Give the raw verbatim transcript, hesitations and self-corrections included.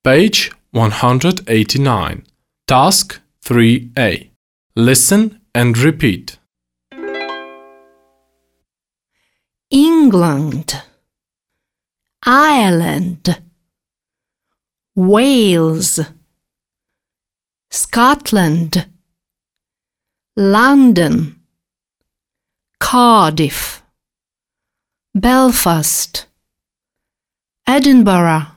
Page one hundred eighty-nine. Task three A. Listen and repeat. England, Ireland, Wales, Scotland, London, Cardiff, Belfast, Edinburgh,